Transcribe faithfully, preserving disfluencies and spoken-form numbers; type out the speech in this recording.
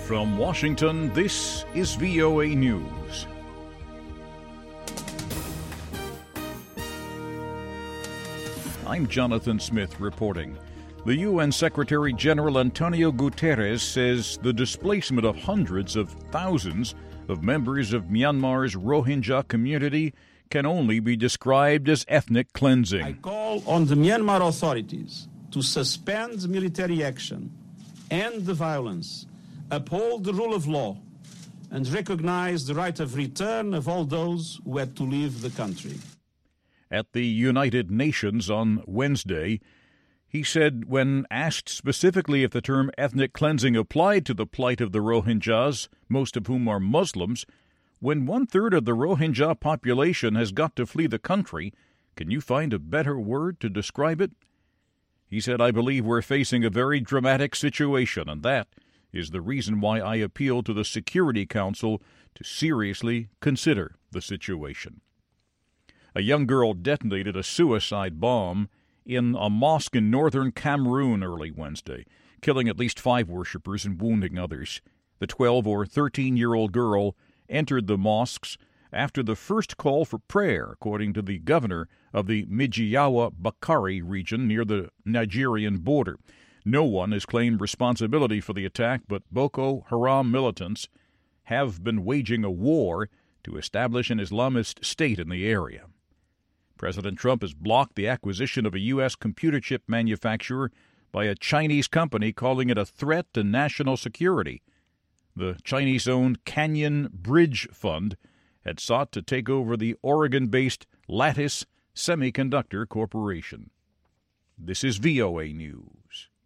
From Washington, this is V O A News. I'm Jonathan Smith reporting. The U N Secretary General Antonio Guterres says the displacement of hundreds of thousands of members of Myanmar's Rohingya community can only be described as ethnic cleansing. I call on the Myanmar authorities to suspend military action, end the violence, uphold the rule of law, and recognize the right of return of all those who had to leave the country. At the United Nations on Wednesday, he said when asked specifically if the term ethnic cleansing applied to the plight of the Rohingyas, most of whom are Muslims, when one-third of the Rohingya population has got to flee the country, can you find a better word to describe it? He said, I believe we're facing a very dramatic situation, and that is the reason why I appeal to the Security Council to seriously consider the situation. A young girl detonated a suicide bomb in a mosque in northern Cameroon early Wednesday, killing at least five worshippers and wounding others. The twelve- or thirteen-year-old girl entered the mosques after the first call for prayer, according to the governor of the Mijiawa Bakari region near the Nigerian border. No one has claimed responsibility for the attack, but Boko Haram militants have been waging a war to establish an Islamist state in the area. President Trump has blocked the acquisition of a U S computer chip manufacturer by a Chinese company, calling it a threat to national security. The Chinese-owned Canyon Bridge Fund had sought to take over the Oregon-based Lattice Semiconductor Corporation. This is V O A News.